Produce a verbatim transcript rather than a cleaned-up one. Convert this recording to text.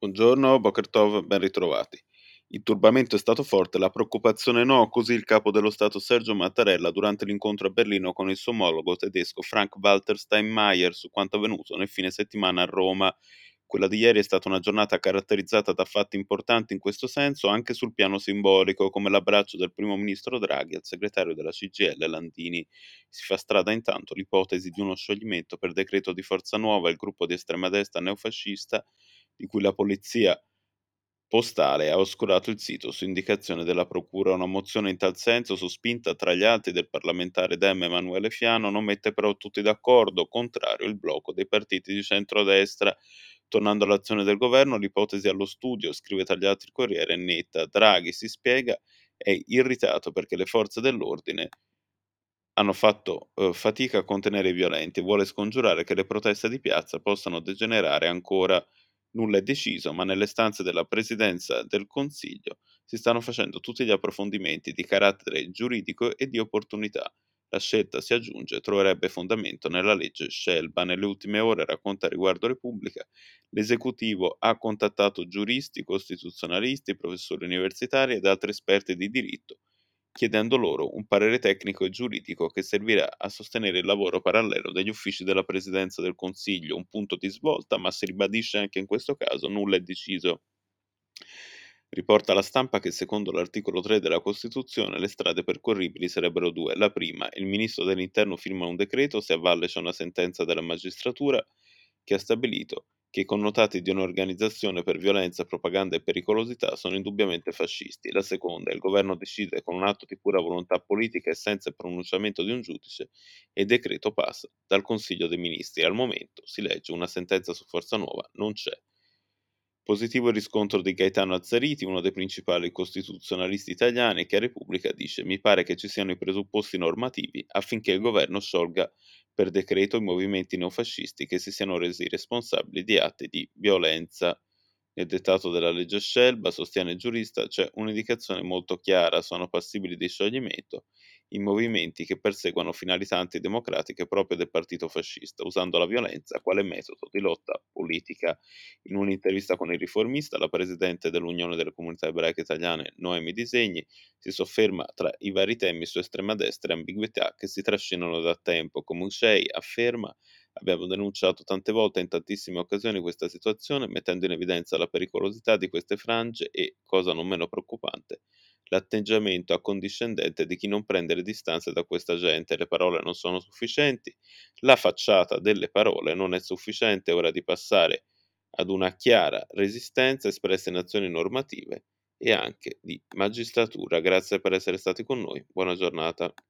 Buongiorno, Boker Tov, ben ritrovati. Il turbamento è stato forte, la preoccupazione no, così il capo dello Stato Sergio Mattarella durante l'incontro a Berlino con il suo omologo tedesco Frank-Walter Steinmeier su quanto avvenuto nel fine settimana a Roma. Quella di ieri è stata una giornata caratterizzata da fatti importanti in questo senso, anche sul piano simbolico, come l'abbraccio del primo ministro Draghi al segretario della C G I L Landini. Si fa strada intanto l'ipotesi di uno scioglimento per decreto di Forza Nuova, il gruppo di estrema destra neofascista di cui la polizia postale ha oscurato il sito su indicazione della procura. Una mozione in tal senso, su spinta tra gli altri del parlamentare Dem Emanuele Fiano, non mette però tutti d'accordo, contrario il blocco dei partiti di centrodestra. Tornando all'azione del governo, l'ipotesi allo studio, scrive Tagliati il Corriere, è netta. Draghi, si spiega, è irritato perché le forze dell'ordine hanno fatto eh, fatica a contenere i violenti e vuole scongiurare che le proteste di piazza possano degenerare ancora. Nulla è deciso, ma nelle stanze della Presidenza del Consiglio si stanno facendo tutti gli approfondimenti di carattere giuridico e di opportunità. La scelta, si aggiunge, troverebbe fondamento nella legge Scelba. Nelle ultime ore, racconta riguardo Repubblica, l'esecutivo ha contattato giuristi, costituzionalisti, professori universitari ed altri esperti di diritto, chiedendo loro un parere tecnico e giuridico che servirà a sostenere il lavoro parallelo degli uffici della Presidenza del Consiglio, un punto di svolta, ma si ribadisce anche in questo caso nulla è deciso. Riporta la stampa che secondo l'articolo tre della Costituzione le strade percorribili sarebbero due. La prima, il ministro dell'Interno firma un decreto se a valle c'è una sentenza della magistratura che ha stabilito che i connotati di un'organizzazione per violenza, propaganda e pericolosità sono indubbiamente fascisti. La seconda, il governo decide con un atto di pura volontà politica e senza il pronunciamento di un giudice e il decreto passa dal Consiglio dei Ministri. Al momento, si legge, una sentenza su Forza Nuova non c'è. Positivo il riscontro di Gaetano Azzariti, uno dei principali costituzionalisti italiani, che a Repubblica dice: mi pare che ci siano i presupposti normativi affinché il governo sciolga per decreto i movimenti neofascisti che si siano resi responsabili di atti di violenza. Nel dettato della legge Scelba, sostiene il giurista, c'è un'indicazione molto chiara: sono passibili di scioglimento i movimenti che perseguono finalità antidemocratiche proprie del partito fascista, usando la violenza quale metodo di lotta politica. In un'intervista con il Riformista, la presidente dell'Unione delle Comunità Ebraiche Italiane, Noemi Disegni, si sofferma tra i vari temi su estrema destra e ambiguità che si trascinano da tempo. Come Ushei afferma: abbiamo denunciato tante volte e in tantissime occasioni questa situazione, mettendo in evidenza la pericolosità di queste frange e, cosa non meno preoccupante, l'atteggiamento accondiscendente di chi non prende le distanze da questa gente. Le parole non sono sufficienti, la facciata delle parole non è sufficiente, è ora di passare ad una chiara resistenza espressa in azioni normative e anche di magistratura. Grazie per essere stati con noi, buona giornata.